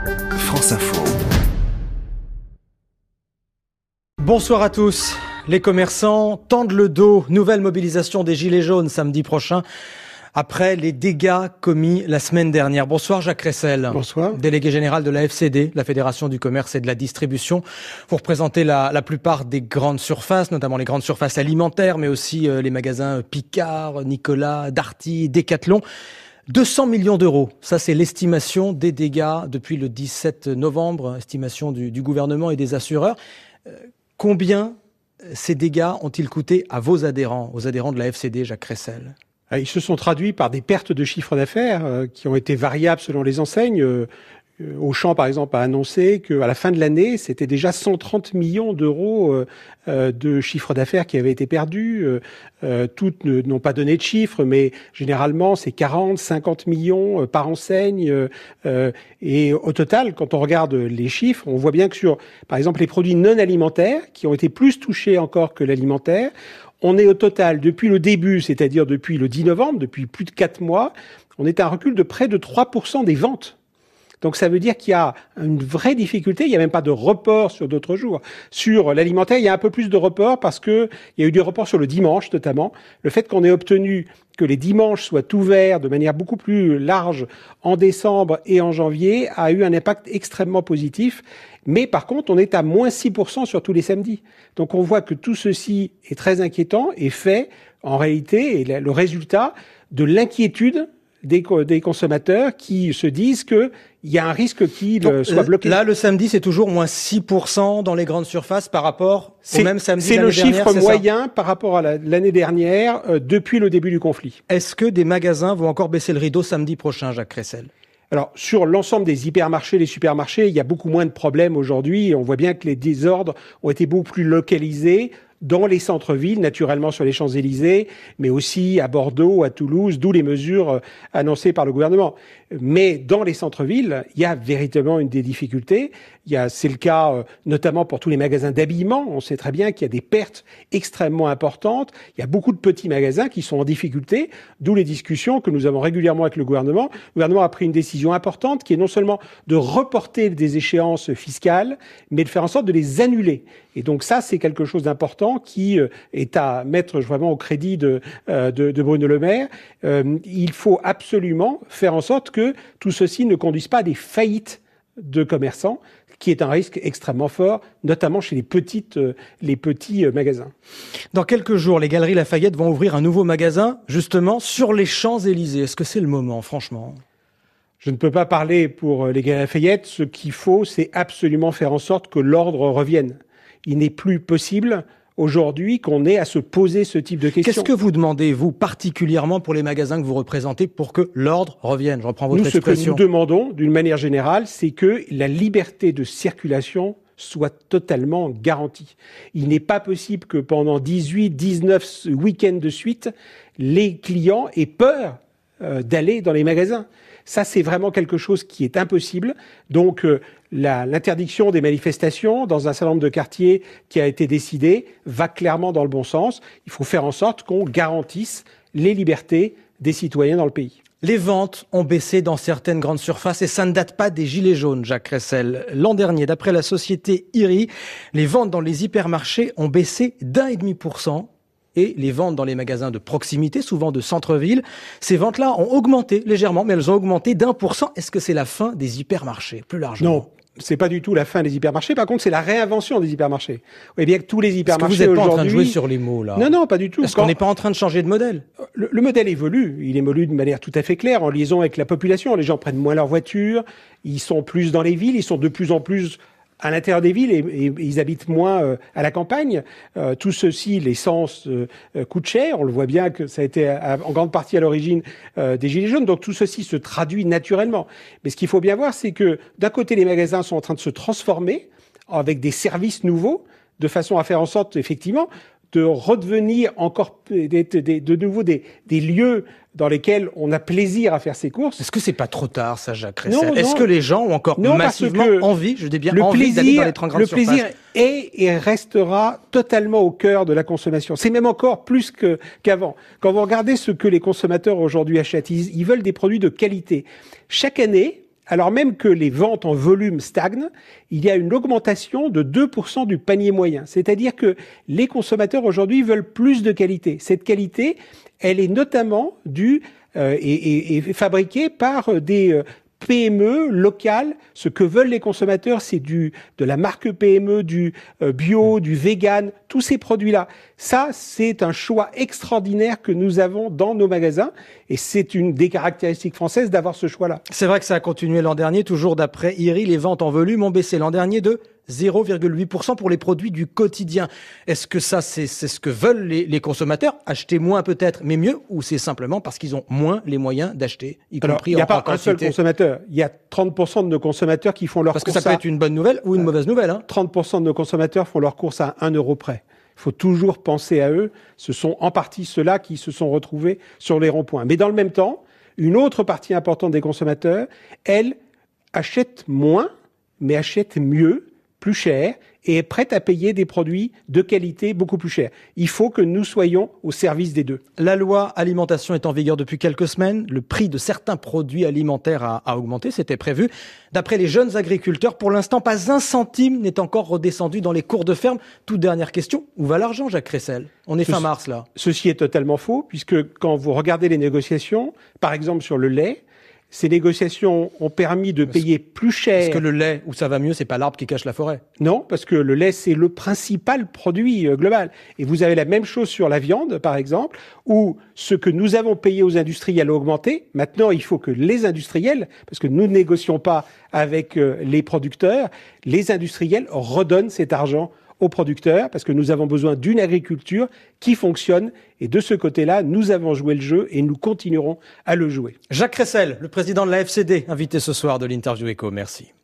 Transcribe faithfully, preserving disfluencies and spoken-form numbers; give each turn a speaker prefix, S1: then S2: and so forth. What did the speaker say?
S1: France Info.
S2: Bonsoir à tous. Les commerçants tendent le dos. Nouvelle mobilisation des Gilets jaunes samedi prochain après les dégâts commis la semaine dernière. Bonsoir Jacques Ressel.
S3: Bonsoir.
S2: Délégué général de la F C D, la Fédération du commerce et de la distribution. Vous représentez la, la plupart des grandes surfaces, notamment les grandes surfaces alimentaires, mais aussi euh, les magasins Picard, Nicolas, Darty, Decathlon. deux cents millions d'euros, ça c'est l'estimation des dégâts depuis le dix-sept novembre, estimation du, du gouvernement et des assureurs. Euh, combien ces dégâts ont-ils coûté à vos adhérents, aux adhérents de la F C D, Jacques Ressel ?
S3: Ils se sont traduits par des pertes de chiffre d'affaires euh, qui ont été variables selon les enseignes. Euh, Auchan, par exemple, a annoncé qu'à la fin de l'année, c'était déjà cent trente millions d'euros euh, euh, de chiffre d'affaires qui avaient été perdus. Euh, euh, toutes ne, n'ont pas donné de chiffres, mais généralement, c'est quarante, cinquante millions euh, par enseigne. Euh, euh, et au total, quand on regarde les chiffres, on voit bien que sur, par exemple, les produits non alimentaires, qui ont été plus touchés encore que l'alimentaire, on est au total, depuis le début, c'est-à-dire depuis le dix novembre, depuis plus de quatre mois, on est à un recul de près de trois pour cent des ventes. Donc ça veut dire qu'il y a une vraie difficulté, il n'y a même pas de report sur d'autres jours. Sur l'alimentaire, il y a un peu plus de report parce que il y a eu des reports sur le dimanche notamment. Le fait qu'on ait obtenu que les dimanches soient ouverts de manière beaucoup plus large en décembre et en janvier a eu un impact extrêmement positif. Mais par contre, on est à moins six pour cent sur tous les samedis. Donc on voit que tout ceci est très inquiétant et fait en réalité est le résultat de l'inquiétude des, des consommateurs qui se disent que il y a un risque qu'il Donc, soit bloqué.
S2: Là, le samedi, c'est toujours moins six pour cent dans les grandes surfaces par rapport
S3: c'est,
S2: au même samedi
S3: C'est
S2: l'année
S3: le
S2: dernière,
S3: chiffre
S2: c'est
S3: moyen
S2: ça
S3: par rapport à la, l'année dernière, euh, depuis le début du conflit.
S2: Est-ce que des magasins vont encore baisser le rideau samedi prochain, Jacques Ressel ?
S3: Alors, sur l'ensemble des hypermarchés, les supermarchés, il y a beaucoup moins de problèmes aujourd'hui. On voit bien que les désordres ont été beaucoup plus localisés dans les centres-villes, naturellement sur les Champs-Élysées, mais aussi à Bordeaux, à Toulouse, d'où les mesures annoncées par le gouvernement. Mais dans les centres-villes, il y a véritablement une des difficultés. Il y a, c'est le cas euh, notamment pour tous les magasins d'habillement. On sait très bien qu'il y a des pertes extrêmement importantes. Il y a beaucoup de petits magasins qui sont en difficulté, d'où les discussions que nous avons régulièrement avec le gouvernement. Le gouvernement a pris une décision importante qui est non seulement de reporter des échéances fiscales, mais de faire en sorte de les annuler. Et donc ça, c'est quelque chose d'important qui euh, est à mettre vraiment au crédit de, euh, de, de Bruno Le Maire. Euh, il faut absolument faire en sorte que tout ceci ne conduise pas à des faillites de commerçants, qui est un risque extrêmement fort, notamment chez les petites, euh, les petits euh, magasins.
S2: Dans quelques jours, les Galeries Lafayette vont ouvrir un nouveau magasin, justement, sur les Champs-Élysées. Est-ce que c'est le moment, franchement ?
S3: Je ne peux pas parler pour les Galeries Lafayette. Ce qu'il faut, c'est absolument faire en sorte que l'ordre revienne. Il n'est plus possible aujourd'hui qu'on ait à se poser ce type de questions.
S2: Qu'est-ce que vous demandez, vous, particulièrement pour les magasins que vous représentez, pour que l'ordre revienne ? Je reprends votre
S3: nous,
S2: expression.
S3: Ce que nous demandons, d'une manière générale, c'est que la liberté de circulation soit totalement garantie. Il n'est pas possible que pendant dix-huit, dix-neuf week-ends de suite, les clients aient peur euh, d'aller dans les magasins. Ça, c'est vraiment quelque chose qui est impossible. Donc, euh, la, l'interdiction des manifestations dans un certain nombre de quartiers qui a été décidé va clairement dans le bon sens. Il faut faire en sorte qu'on garantisse les libertés des citoyens dans le pays.
S2: Les ventes ont baissé dans certaines grandes surfaces et ça ne date pas des Gilets jaunes, Jacques Ressel. L'an dernier, d'après la société I R I, les ventes dans les hypermarchés ont baissé d'un et demi pour cent. Et les ventes dans les magasins de proximité, souvent de centre-ville, ces ventes-là ont augmenté légèrement, mais elles ont augmenté d'un pour cent. Est-ce que c'est la fin des hypermarchés, plus largement ?
S3: Non, c'est pas du tout la fin des hypermarchés. Par contre, c'est la réinvention des hypermarchés. Vous voyez bien que tous les hypermarchés
S2: aujourd'hui... Est-ce que vous n'êtes pas
S3: en
S2: en train de jouer sur les mots, là ?
S3: Non, non, pas du tout.
S2: Est-ce Quand... qu'on n'est pas en train de changer de modèle ?
S3: le, le modèle évolue. Il évolue de manière tout à fait claire, en liaison avec la population. Les gens prennent moins leur voiture, ils sont plus dans les villes, ils sont de plus en plus à l'intérieur des villes et, et, et ils habitent moins euh, à la campagne. Euh, tout ceci, l'essence euh, euh, coûte cher. On le voit bien que ça a été à, en grande partie à l'origine euh, des Gilets jaunes. Donc tout ceci se traduit naturellement. Mais ce qu'il faut bien voir, c'est que d'un côté, les magasins sont en train de se transformer avec des services nouveaux, de façon à faire en sorte, effectivement, de redevenir encore des, des, des, de nouveau des, des lieux dans lesquels on a plaisir à faire ses courses.
S2: Est-ce que c'est pas trop tard, ça, Jacques Ressel ? Est-ce que les gens ont encore non, massivement envie, je dis bien
S3: le
S2: envie
S3: plaisir,
S2: d'aller dans les grandes
S3: le
S2: surfaces ?
S3: Le plaisir est et restera totalement au cœur de la consommation. C'est même encore plus que, qu'avant. Quand vous regardez ce que les consommateurs aujourd'hui achètent, ils, ils veulent des produits de qualité. Chaque année, alors même que les ventes en volume stagnent, il y a une augmentation de deux pour cent du panier moyen. C'est-à-dire que les consommateurs aujourd'hui veulent plus de qualité. Cette qualité, elle est notamment due euh, et, et, et fabriquée par des euh, P M E locales. Ce que veulent les consommateurs, c'est du de la marque P M E, du euh, bio, du vegan, tous ces produits-là. Ça, c'est un choix extraordinaire que nous avons dans nos magasins et c'est une des caractéristiques françaises d'avoir ce choix-là.
S2: C'est vrai que ça a continué l'an dernier. Toujours d'après I R I, les ventes en volume ont baissé l'an dernier de zéro virgule huit pour cent pour les produits du quotidien. Est-ce que ça, c'est, c'est ce que veulent les, les consommateurs? Acheter moins peut-être, mais mieux? Ou c'est simplement parce qu'ils ont moins les moyens d'acheter, y
S3: Alors,
S2: compris
S3: il n'y a
S2: en,
S3: pas
S2: en
S3: un seul
S2: quantité?
S3: consommateur. Il y a trente pour cent de nos consommateurs qui font leur
S2: Parce que
S3: courses
S2: ça peut
S3: à...
S2: être une bonne nouvelle ou une euh, mauvaise nouvelle. Hein.
S3: trente pour cent de nos consommateurs font leurs courses à un euro près. Il faut toujours penser à eux. Ce sont en partie ceux-là qui se sont retrouvés sur les ronds-points. Mais dans le même temps, une autre partie importante des consommateurs, elle, achète moins, mais achète mieux, plus cher, et est prête à payer des produits de qualité beaucoup plus chers. Il faut que nous soyons au service des deux.
S2: La loi alimentation est en vigueur depuis quelques semaines. Le prix de certains produits alimentaires a, a augmenté, c'était prévu. D'après les jeunes agriculteurs, pour l'instant, pas un centime n'est encore redescendu dans les cours de ferme. Toute dernière question, où va l'argent, Jacques Cressel? On est fin mars, là.
S3: Ceci est totalement faux, puisque quand vous regardez les négociations, par exemple sur le lait, ces négociations ont permis de payer plus cher.
S2: Est-ce que le lait, où ça va mieux, c'est pas l'arbre qui cache la forêt?
S3: Non, parce que le lait, c'est le principal produit euh, global. Et vous avez la même chose sur la viande, par exemple, où ce que nous avons payé aux industriels a augmenté. Maintenant, il faut que les industriels, parce que nous ne négocions pas avec euh, les producteurs, les industriels redonnent cet argent aux producteurs, parce que nous avons besoin d'une agriculture qui fonctionne. Et de ce côté-là, nous avons joué le jeu et nous continuerons à le jouer.
S2: Jacques Cressel, le président de la F C D, invité ce soir de l'Interview Éco. Merci.